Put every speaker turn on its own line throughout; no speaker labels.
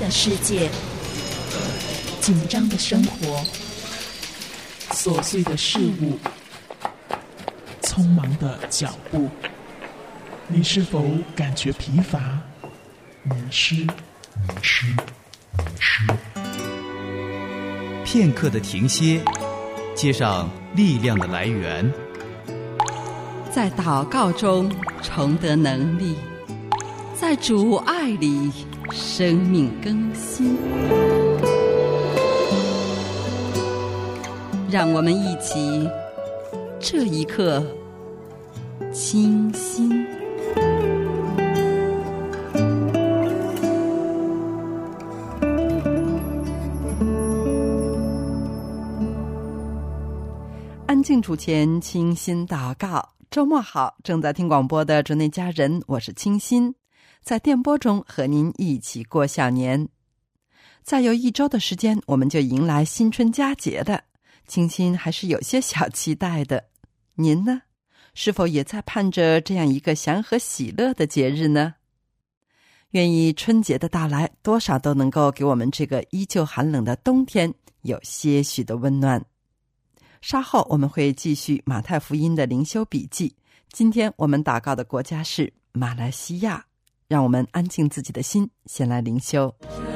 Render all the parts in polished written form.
的世界，紧张的生活，琐碎的事物，匆忙的脚步，你是否感觉疲乏、迷失？
片刻的停歇，接上力量的来源，
在祷告中重得能力，在主爱里生命更新。让我们一起这一刻清心。安静主前，清心祷告。周末好，正在听广播的主内家人，我是清心，在电波中和您一起过小年。再有1周的时间，我们就迎来新春佳节了，清心还是有些小期待的。您呢？是否也在盼着这样一个祥和喜乐的节日呢？愿意春节的到来，多少都能够给我们这个依旧寒冷的冬天有些许的温暖。稍后我们会继续马太福音的灵修笔记，今天我们祷告的国家是马来西亚。让我们安静自己的心，先来灵修。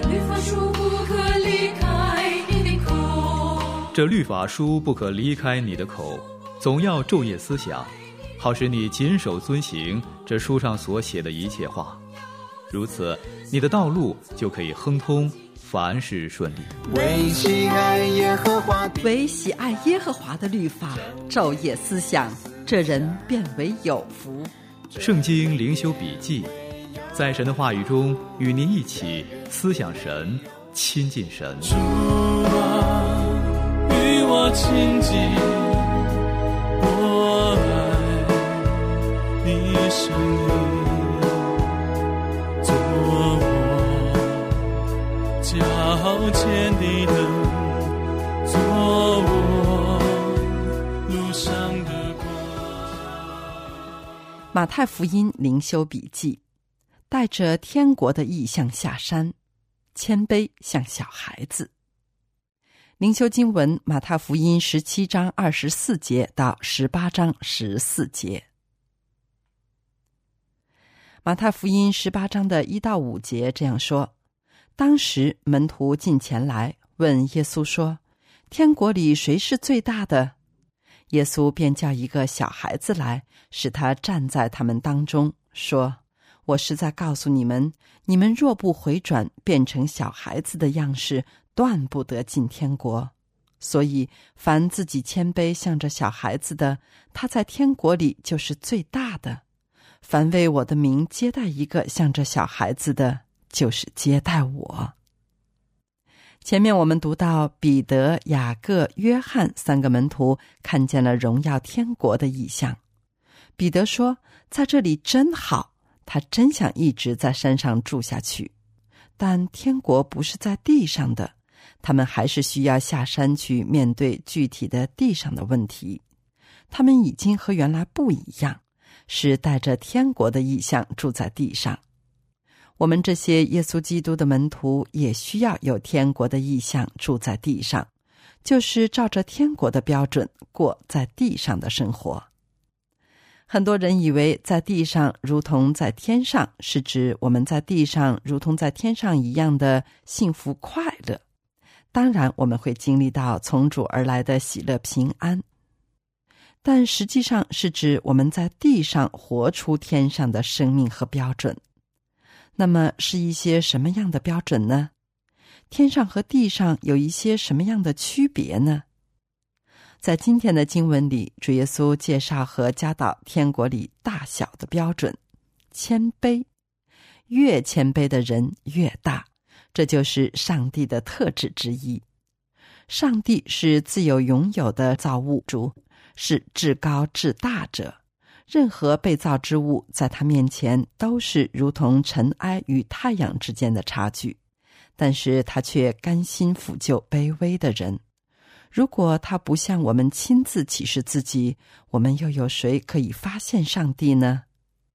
这律法书不可离开你的口，总要昼夜思想，好使你谨守遵行这书上所写的一切话，如此你的道路就可以亨通，凡事顺利。
为喜爱耶和华
的律法昼夜思想，这人便为有福。
圣经灵修笔记，在神的话语中与您一起思想神，亲近神。
主啊，与我亲近，我爱你声音，做我脚前的灯，做我路上的光。
马太福音灵修笔记，带着天国的意象下山，谦卑像小孩子。灵修经文马太福音17章24节到18章14节。马太福音18章的1到5节这样说：当时门徒近前来问耶稣说，天国里谁是最大的？耶稣便叫一个小孩子来，使他站在他们当中，说，我实在告诉你们，你们若不回转，变成小孩子的样式，断不得进天国。所以凡自己谦卑向着小孩子的，他在天国里就是最大的。凡为我的名接待一个向着小孩子的，就是接待我。前面我们读到彼得、雅各、约翰3个门徒看见了荣耀天国的异象。彼得说，在这里真好，他真想一直在山上住下去。但天国不是在地上的，他们还是需要下山去面对具体的地上的问题。他们已经和原来不一样，是带着天国的意象住在地上。我们这些耶稣基督的门徒也需要有天国的意象住在地上，就是照着天国的标准过在地上的生活。很多人以为在地上如同在天上，是指我们在地上如同在天上一样的幸福快乐。当然我们会经历到从主而来的喜乐平安，但实际上是指我们在地上活出天上的生命和标准。那么是一些什么样的标准呢？天上和地上有一些什么样的区别呢？在今天的经文里，主耶稣介绍和教导天国里大小的标准。谦卑，越谦卑的人越大，这就是上帝的特质之一。上帝是自有永有的造物主，是至高至大者，任何被造之物在他面前都是如同尘埃与太阳之间的差距，但是他却甘心抚救卑微的人。如果他不向我们亲自启示自己，我们又有谁可以发现上帝呢？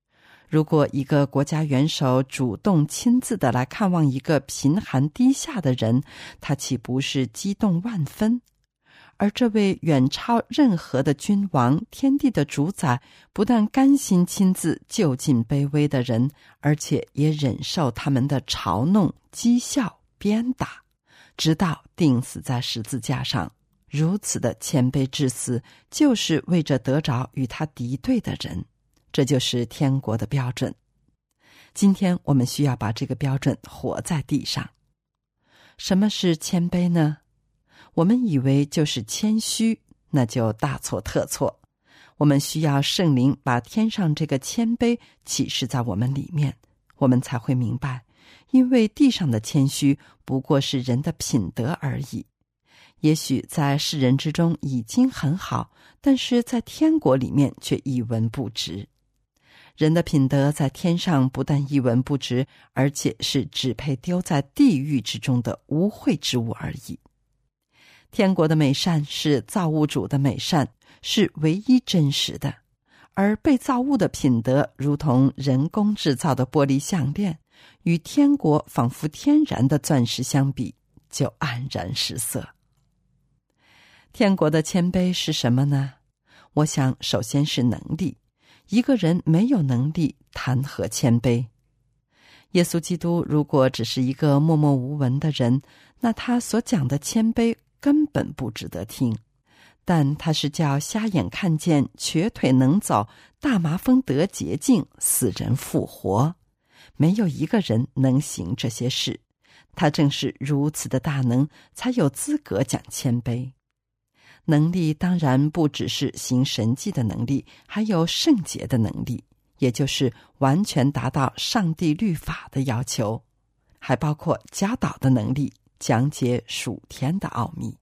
如果一个国家元首主动亲自的来看望一个贫寒低下的人，他岂不是激动万分？而这位远超任何的君王、天地的主宰，不但甘心亲自就近卑微的人，而且也忍受他们的嘲弄、讥笑、鞭打，直到钉死在十字架上。如此的谦卑至死，就是为着得着与他敌对的人。这就是天国的标准。今天我们需要把这个标准活在地上。什么是谦卑呢？我们以为就是谦虚，那就大错特错。我们需要圣灵把天上这个谦卑启示在我们里面，我们才会明白，因为地上的谦虚不过是人的品德而已。也许在世人之中已经很好，但是在天国里面却一文不值。人的品德在天上不但一文不值，而且是只配丢在地狱之中的污秽之物而已。天国的美善是造物主的美善，是唯一真实的，而被造物的品德如同人工制造的玻璃项链，与天国仿佛天然的钻石相比，就黯然失色。天国的谦卑是什么呢？我想首先是能力。一个人没有能力，谈何谦卑？耶稣基督如果只是一个默默无闻的人，那他所讲的谦卑根本不值得听。但他是叫瞎眼看见，瘸腿能走，大麻风得洁净，死人复活。没有一个人能行这些事，他正是如此的大能，才有资格讲谦卑。能力当然不只是行神迹的能力，还有圣洁的能力，也就是完全达到上帝律法的要求，还包括教导的能力，讲解属天的奥秘。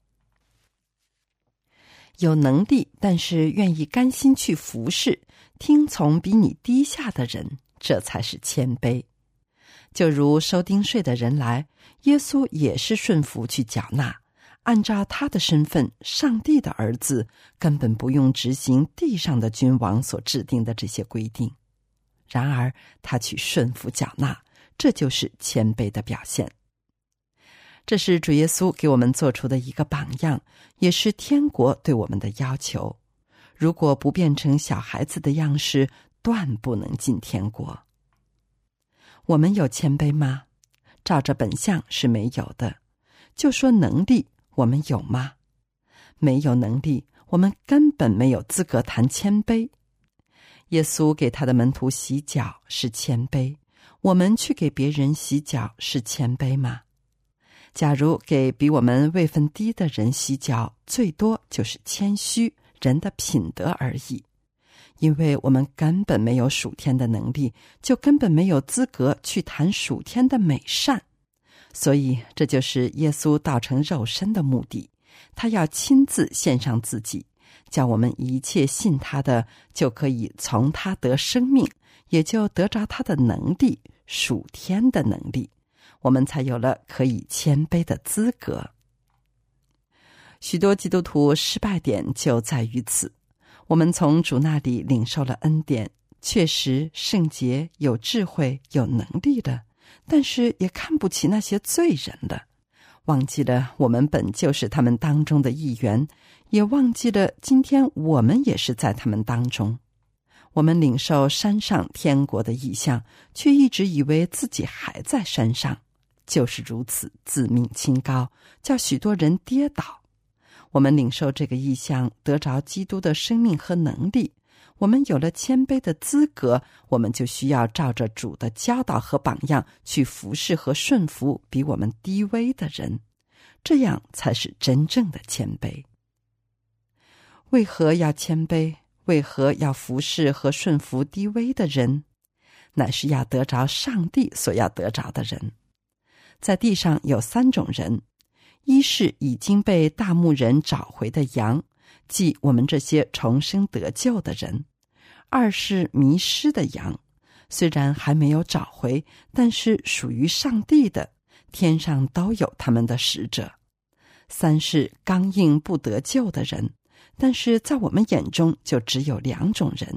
有能力但是愿意甘心去服侍，听从比你低下的人，这才是谦卑。就如收丁税的人来，耶稣也是顺服去缴纳，按照他的身份，上帝的儿子，根本不用执行地上的君王所制定的这些规定。然而他去顺服缴纳，这就是谦卑的表现。这是主耶稣给我们做出的一个榜样，也是天国对我们的要求。如果不变成小孩子的样式，断不能进天国。我们有谦卑吗？照着本相是没有的。就说能力，我们有吗？没有能力，我们根本没有资格谈谦卑。耶稣给他的门徒洗脚是谦卑，我们去给别人洗脚是谦卑吗？假如给比我们位分低的人洗脚，最多就是谦虚，人的品德而已。因为我们根本没有属天的能力，就根本没有资格去谈属天的美善。所以这就是耶稣道成肉身的目的，他要亲自献上自己，叫我们一切信他的就可以从他得生命，也就得着他的能力，属天的能力，我们才有了可以谦卑的资格。许多基督徒失败点就在于此，我们从主那里领受了恩典，确实圣洁，有智慧，有能力的，但是也看不起那些罪人了，忘记了我们本就是他们当中的一员，也忘记了今天我们也是在他们当中。我们领受山上天国的异象，却一直以为自己还在山上，就是如此自命清高，叫许多人跌倒。我们领受这个异象，得着基督的生命和能力，我们有了谦卑的资格，我们就需要照着主的教导和榜样去服侍和顺服比我们低微的人，这样才是真正的谦卑。为何要谦卑？为何要服侍和顺服低微的人？乃是要得着上帝所要得着的人。在地上有3种人，一是已经被大牧人找回的羊，即我们这些重生得救的人；二是迷失的羊，虽然还没有找回，但是属于上帝的，天上都有他们的使者；三是刚硬不得救的人，但是在我们眼中就只有2种人，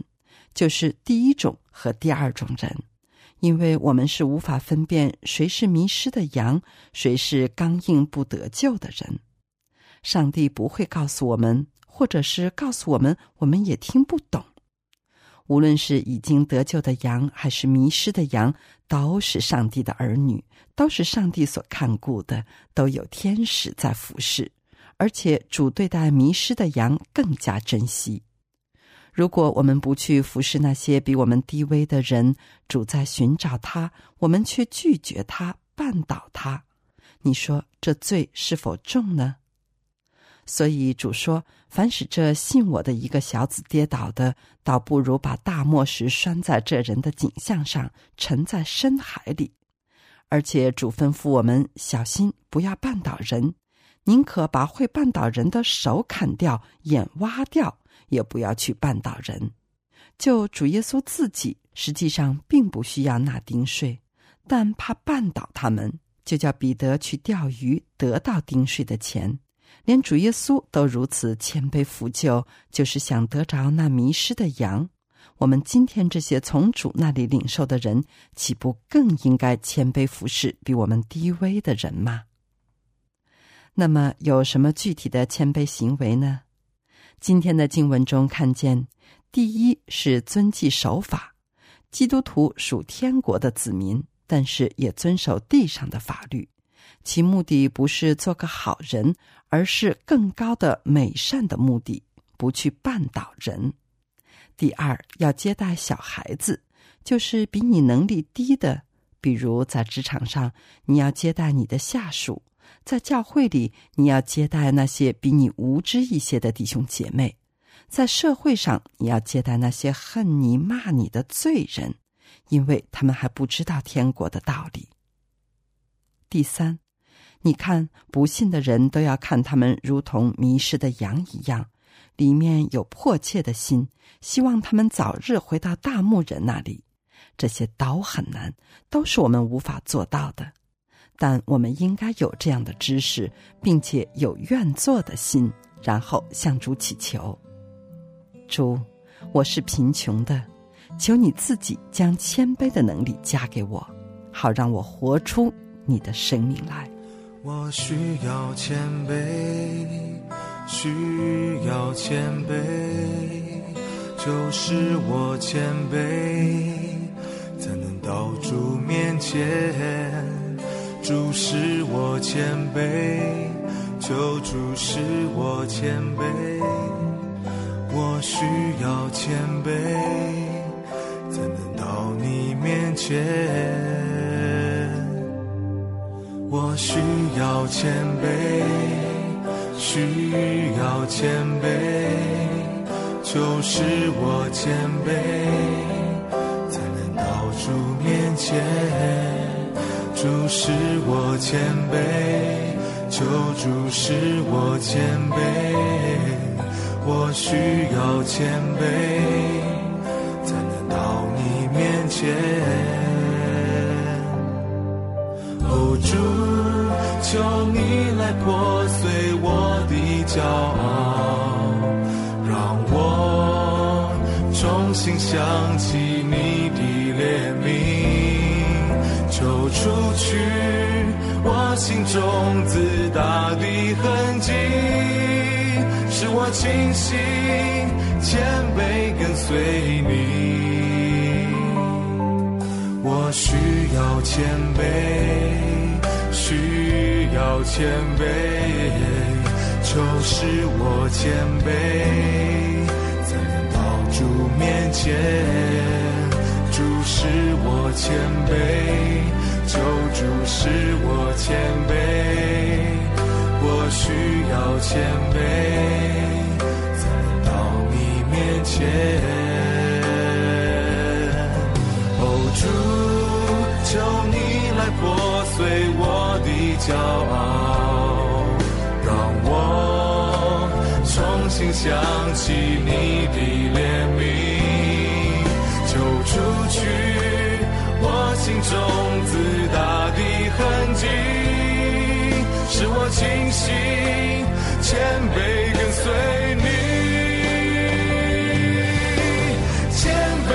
就是第一种和第二种人，因为我们是无法分辨谁是迷失的羊，谁是刚硬不得救的人。上帝不会告诉我们，或者是告诉我们，我们也听不懂。无论是已经得救的羊还是迷失的羊，都是上帝的儿女，都是上帝所看顾的，都有天使在服侍，而且主对待迷失的羊更加珍惜。如果我们不去服侍那些比我们低微的人，主在寻找他，我们却拒绝他，绊倒他，你说这罪是否重呢？所以主说，凡使这信我的一个小子跌倒的，倒不如把大磨石拴在这人的颈项上，沉在深海里。而且主吩咐我们小心不要绊倒人，宁可把会绊倒人的手砍掉，眼挖掉，也不要去绊倒人。就主耶稣自己实际上并不需要那钉税，但怕绊倒他们，就叫彼得去钓鱼，得到钉税的钱。连主耶稣都如此谦卑服就，就是想得着那迷失的羊。我们今天这些从主那里领受的人，岂不更应该谦卑服侍比我们低微的人吗？那么有什么具体的谦卑行为呢？今天的经文中看见，第一是遵纪守法。基督徒属天国的子民，但是也遵守地上的法律，其目的不是做个好人，而是更高的美善的目的，不去绊倒人。第二，要接待小孩子，就是比你能力低的，比如在职场上，你要接待你的下属；在教会里，你要接待那些比你无知一些的弟兄姐妹；在社会上，你要接待那些恨你骂你的罪人，因为他们还不知道天国的道理。第三，你看不信的人都要看他们如同迷失的羊一样，里面有迫切的心，希望他们早日回到大牧人那里。这些都很难，都是我们无法做到的，但我们应该有这样的知识，并且有愿做的心，然后向主祈求。主，我是贫穷的，求你自己将谦卑的能力加给我，好让我活出你的生命来。
我需要谦卑，需要谦卑，就是我谦卑，才能到主面前。主使我谦卑，求主使我谦卑。我需要谦卑，才能到你面前。我需要谦卑，需要谦卑，就是我谦卑，才能到主面前。主使我谦卑，求主使我谦卑。我需要谦卑，才能到你面前。哦，主，求你来破碎我的骄傲，让我重新想起你的怜悯，求除去我心中自大的痕迹，使我清醒谦卑跟随你。我需要谦卑，需要谦卑，求使我谦卑，才能到主面前。主使我谦卑，求主使我谦卑。我需要谦卑，才能到你面前。哦，主，求你来破碎我的骄傲，让我重新想起你的怜悯，求除去我心中自大的痕迹，使我清醒谦卑跟随你。谦卑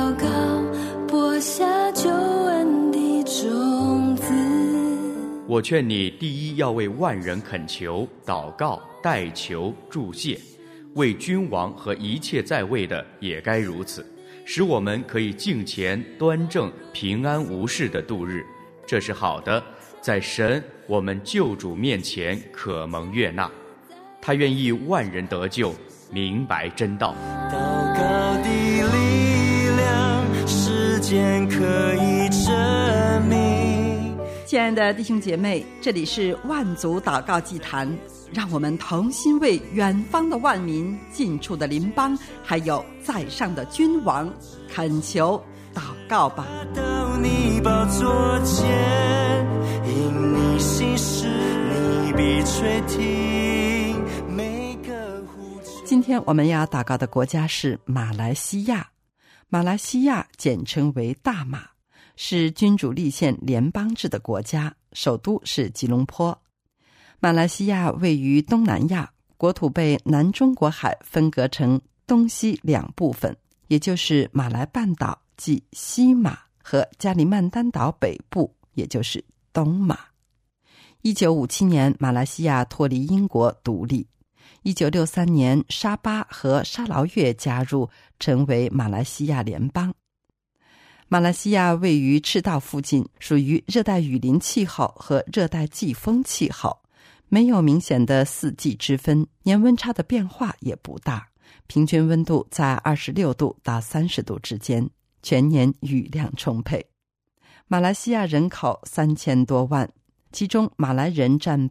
告，播下救恩的种子。
我劝你，第一要为万人恳求、祷告、代求、祝谢，为君王和一切在位的也该如此，使我们可以敬虔、端正、平安无事地度日。这是好的，在神我们救主面前可蒙悦纳。他愿意万人得救，明白真道。
祷告的力量，时间可以证明。
亲爱的弟兄姐妹，这里是万族祷告祭坛，让我们同心为远方的万民、近处的邻邦，还有在上的君王恳求祷告吧。
到你宝座前，因你心事，你必垂听每个呼求。
今天我们要祷告的国家是马来西亚。马来西亚简称为大马，是君主立宪联邦制的国家，首都是吉隆坡。马来西亚位于东南亚，国土被南中国海分隔成东西两部分，也就是马来半岛即西马和加里曼丹岛北部，也就是东马。1957年，马来西亚脱离英国独立。1963年，沙巴和沙劳越加入，成为马来西亚联邦。马来西亚位于赤道附近，属于热带雨林气候和热带季风气候，没有明显的四季之分，年温差的变化也不大，平均温度在26度到30度之间，全年雨量充沛。马来西亚人口3000多万，其中马来人占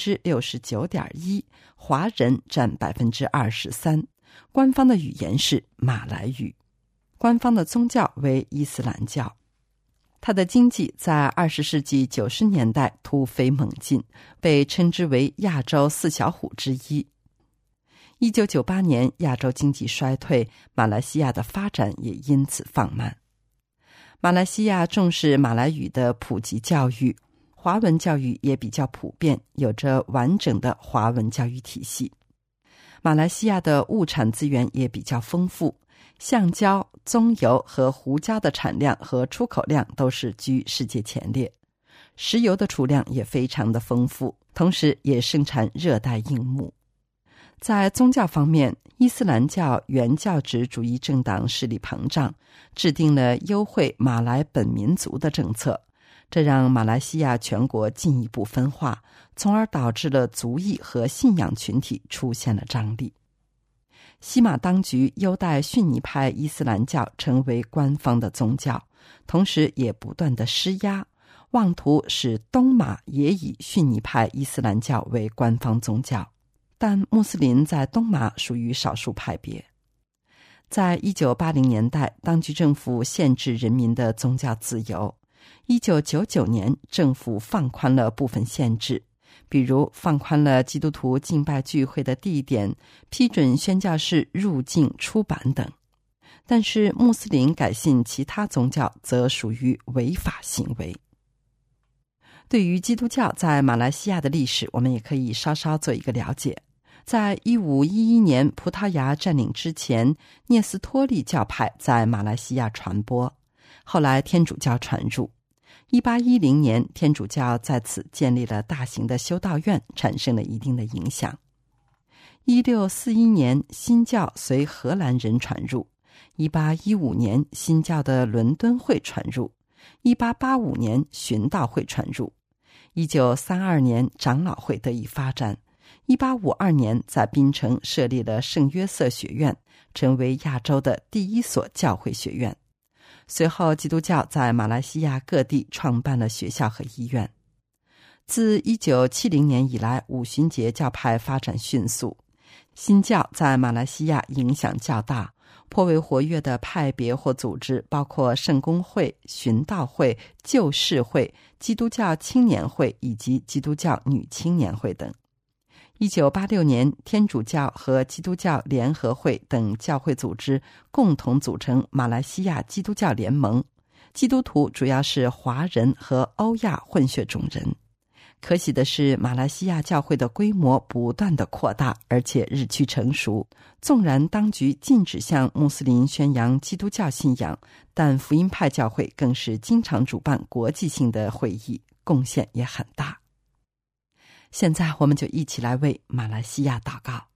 69.1%， 华人占 23%， 官方的语言是马来语。官方的宗教为伊斯兰教。它的经济在20世纪90年代突飞猛进，被称之为亚洲四小虎之一。1998年亚洲经济衰退，马来西亚的发展也因此放慢。马来西亚重视马来语的普及教育，华文教育也比较普遍，有着完整的华文教育体系。马来西亚的物产资源也比较丰富，橡胶、棕油和胡椒的产量和出口量都是居世界前列，石油的储量也非常的丰富，同时也生产热带硬木。在宗教方面，伊斯兰教原教旨主义政党势力膨胀，制定了优惠马来本民族的政策，这让马来西亚全国进一步分化，从而导致了族裔和信仰群体出现了张力。西马当局优待逊尼派伊斯兰教成为官方的宗教，同时也不断的施压，妄图使东马也以逊尼派伊斯兰教为官方宗教，但穆斯林在东马属于少数派别。在1980年代，当局政府限制人民的宗教自由。1999年，政府放宽了部分限制，比如放宽了基督徒敬拜聚会的地点，批准宣教士入境出版等。但是穆斯林改信其他宗教则属于违法行为。对于基督教在马来西亚的历史，我们也可以稍稍做一个了解。在1511年葡萄牙占领之前，聂斯托利教派在马来西亚传播，后来天主教传入。1810年，天主教在此建立了大型的修道院，产生了一定的影响。1641年，新教随荷兰人传入。1815年，新教的伦敦会传入。1885年，循道会传入。1932年，长老会得以发展。1852年，在槟城设立了圣约瑟学院，成为亚洲的第一所教会学院。随后，基督教在马来西亚各地创办了学校和医院。自1970年以来，五旬节教派发展迅速，新教在马来西亚影响较大，颇为活跃的派别或组织包括圣公会、循道会、救世会、基督教青年会以及基督教女青年会等。1986年，天主教和基督教联合会等教会组织共同组成马来西亚基督教联盟，基督徒主要是华人和欧亚混血种人。 可喜的是，马来西亚教会的规模不断的扩大，而且日趋成熟。纵然当局禁止向穆斯林宣扬基督教信仰，但福音派教会更是经常主办国际性的会议，贡献也很大。现在我们就一起来为马来西亚祷告。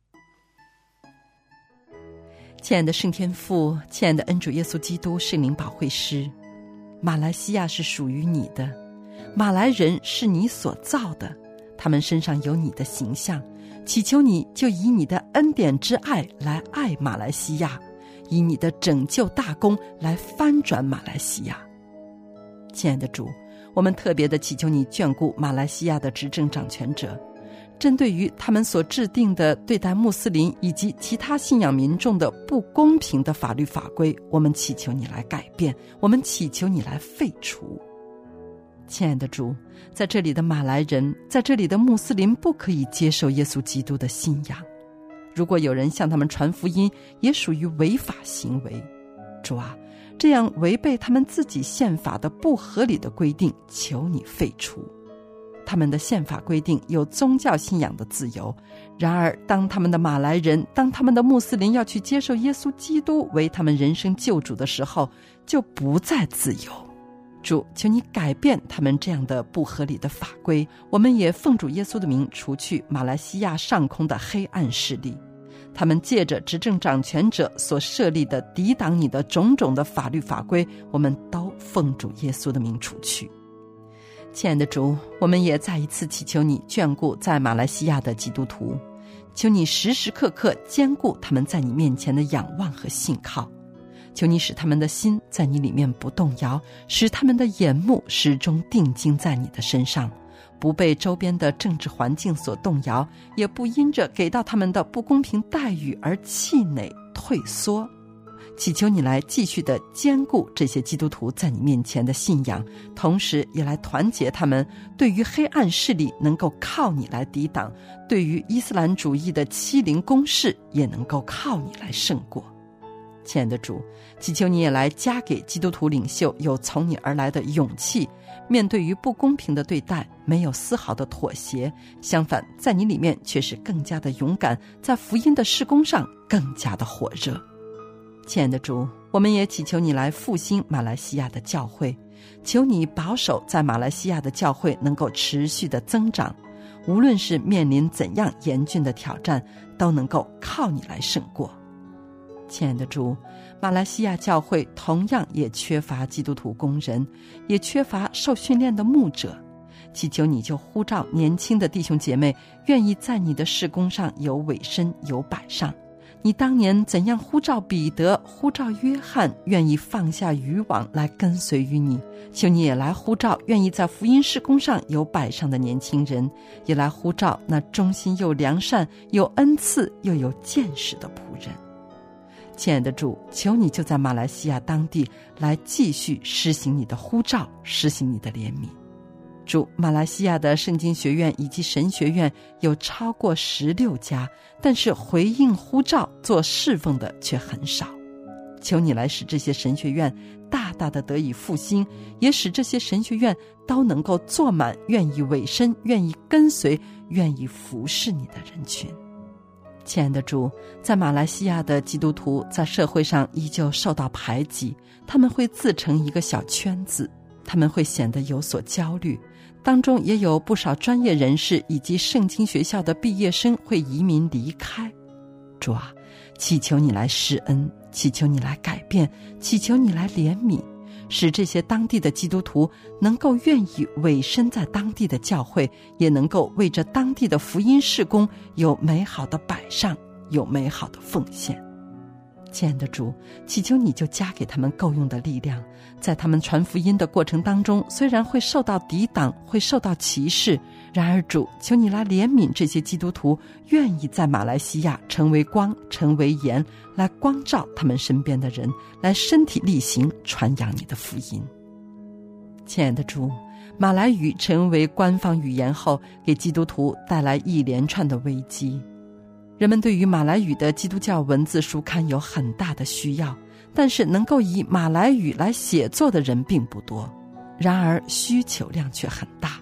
亲爱的圣天父，亲爱的恩主耶稣基督圣灵保惠师，马来西亚是属于你的，马来人是你所造的，他们身上有你的形象，祈求你就以你的恩典之爱来爱马来西亚，以你的拯救大功来翻转马来西亚。亲爱的主，我们特别的祈求你眷顾马来西亚的执政掌权者，针对于他们所制定的对待穆斯林以及其他信仰民众的不公平的法律法规，我们祈求你来改变，我们祈求你来废除。亲爱的主，在这里的马来人，在这里的穆斯林不可以接受耶稣基督的信仰，如果有人向他们传福音，也属于违法行为。主啊，这样违背他们自己宪法的不合理的规定，求你废除。他们的宪法规定有宗教信仰的自由，然而当他们的马来人，当他们的穆斯林要去接受耶稣基督为他们人生救主的时候，就不再自由。主，求你改变他们这样的不合理的法规，我们也奉主耶稣的名除去马来西亚上空的黑暗势力，他们借着执政掌权者所设立的抵挡你的种种的法律法规，我们都奉主耶稣的名除去。亲爱的主，我们也再一次祈求你眷顾在马来西亚的基督徒，求你时时刻刻坚固他们在你面前的仰望和信靠，求你使他们的心在你里面不动摇，使他们的眼目始终定睛在你的身上，不被周边的政治环境所动摇，也不因着给到他们的不公平待遇而气馁退缩。祈求你来继续的坚固这些基督徒在你面前的信仰，同时也来团结他们，对于黑暗势力能够靠你来抵挡，对于伊斯兰主义的欺凌攻势也能够靠你来胜过。亲爱的主，祈求你也来加给基督徒领袖有从你而来的勇气，面对于不公平的对待没有丝毫的妥协，相反在你里面却是更加的勇敢，在福音的事工上更加的火热。亲爱的主，我们也祈求你来复兴马来西亚的教会，求你保守在马来西亚的教会能够持续的增长，无论是面临怎样严峻的挑战，都能够靠你来胜过。亲爱的主，马来西亚教会同样也缺乏基督徒工人，也缺乏受训练的牧者，祈求你就呼召年轻的弟兄姐妹愿意在你的事工上有委身有摆上，你当年怎样呼召彼得，呼召约翰，愿意放下渔网来跟随于你，求你也来呼召愿意在福音事工上有摆上的年轻人，也来呼召那忠心又良善有恩赐又有见识的仆人。亲爱的主，求你就在马来西亚当地来继续施行你的呼召，施行你的怜悯。主，马来西亚的圣经学院以及神学院有超过16家，但是回应呼召做侍奉的却很少。求你来使这些神学院大大的得以复兴，也使这些神学院都能够坐满愿意委身、愿意跟随、愿意服侍你的人群。亲爱的主，在马来西亚的基督徒在社会上依旧受到排挤，他们会自成一个小圈子，他们会显得有所焦虑，当中也有不少专业人士以及圣经学校的毕业生会移民离开。主啊，祈求你来施恩，祈求你来改变，祈求你来怜悯，使这些当地的基督徒能够愿意委身在当地的教会，也能够为着当地的福音事工有美好的摆上，有美好的奉献。亲爱的主，祈求你就加给他们够用的力量，在他们传福音的过程当中，虽然会受到抵挡，会受到歧视，然而主，求你来怜悯这些基督徒愿意在马来西亚成为光，成为盐，来光照他们身边的人，来身体力行传扬你的福音。亲爱的主，马来语成为官方语言后，给基督徒带来一连串的危机。人们对于马来语的基督教文字书刊有很大的需要，但是能够以马来语来写作的人并不多，然而需求量却很大。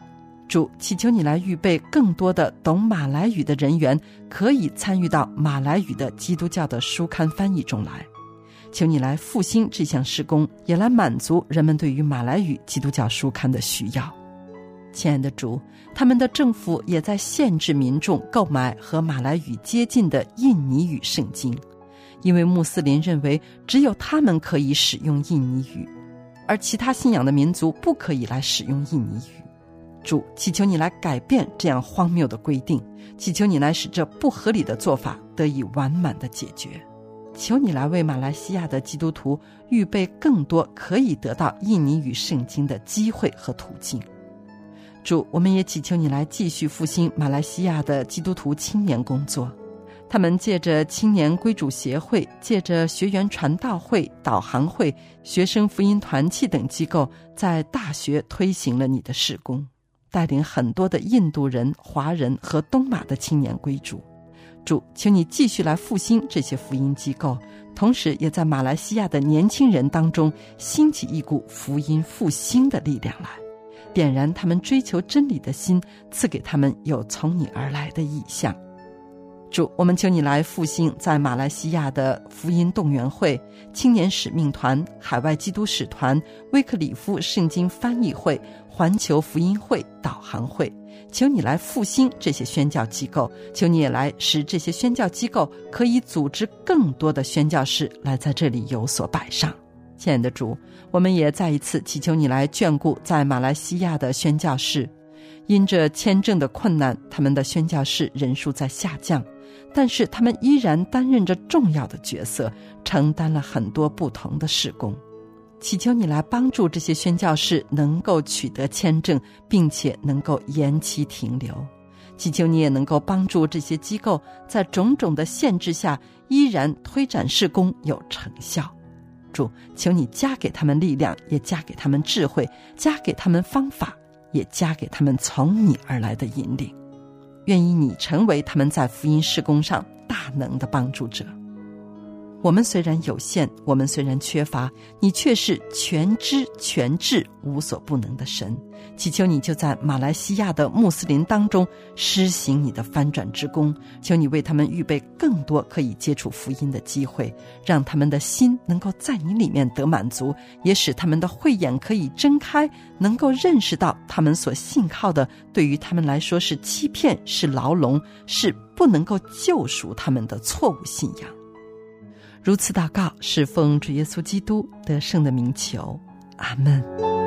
主，祈求你来预备更多的懂马来语的人员，可以参与到马来语的基督教的书刊翻译中来。求你来复兴这项事工，也来满足人们对于马来语基督教书刊的需要。亲爱的主，他们的政府也在限制民众购买和马来语接近的印尼语圣经，因为穆斯林认为只有他们可以使用印尼语，而其他信仰的民族不可以来使用印尼语。主，祈求你来改变这样荒谬的规定，祈求你来使这不合理的做法得以完满的解决。求你来为马来西亚的基督徒预备更多可以得到印尼语圣经的机会和途径。主，我们也祈求你来继续复兴马来西亚的基督徒青年工作，他们借着青年归主协会，借着学园传道会、导航会、学生福音团契等机构，在大学推行了你的事工，带领很多的印度人、华人和东马的青年归主。主，请你继续来复兴这些福音机构，同时也在马来西亚的年轻人当中兴起一股福音复兴的力量来，点燃他们追求真理的心，赐给他们有从你而来的意向。主，我们求你来复兴在马来西亚的福音动员会、青年使命团、海外基督使团、威克里夫圣经翻译会、环球福音会、导航会，求你来复兴这些宣教机构，求你也来使这些宣教机构可以组织更多的宣教士来在这里有所摆上。亲爱的主，我们也再一次祈求你来眷顾在马来西亚的宣教士，因着签证的困难，他们的宣教士人数在下降，但是他们依然担任着重要的角色，承担了很多不同的事工。祈求你来帮助这些宣教士能够取得签证，并且能够延期停留。祈求你也能够帮助这些机构在种种的限制下依然推展事工有成效。主，求你加给他们力量，也加给他们智慧，加给他们方法，也加给他们从你而来的引领。愿意你成为他们在福音事工上大能的帮助者。我们虽然有限，我们虽然缺乏，你却是全知全智无所不能的神。祈求你就在马来西亚的穆斯林当中施行你的翻转之功，求你为他们预备更多可以接触福音的机会，让他们的心能够在你里面得满足，也使他们的慧眼可以睁开，能够认识到他们所信靠的对于他们来说是欺骗，是牢笼，是不能够救赎他们的错误信仰。如此祷告，是奉主耶稣基督得胜的名求，阿们。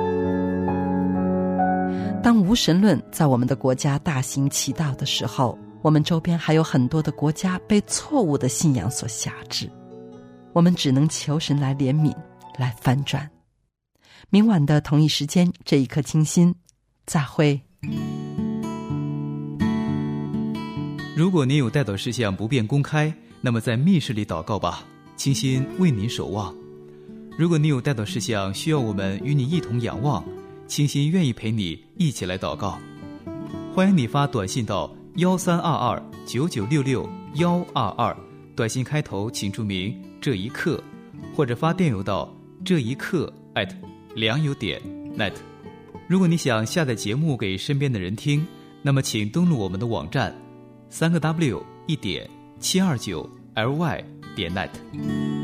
当无神论在我们的国家大行其道的时候，我们周边还有很多的国家被错误的信仰所辖制，我们只能求神来怜悯，来翻转。明晚的同一时间，这一刻清心，再会。
如果您有代祷事项不便公开，那么在密室里祷告吧，清心为您守望。如果你有代祷事项需要我们与你一同仰望，清心愿意陪你一起来祷告。欢迎你发短信到132299662122，短信开头请注明这一刻，或者发电邮到这一刻@良友.net。如果你想下载节目给身边的人听，那么请登录我们的网站3个W1.729LY.net。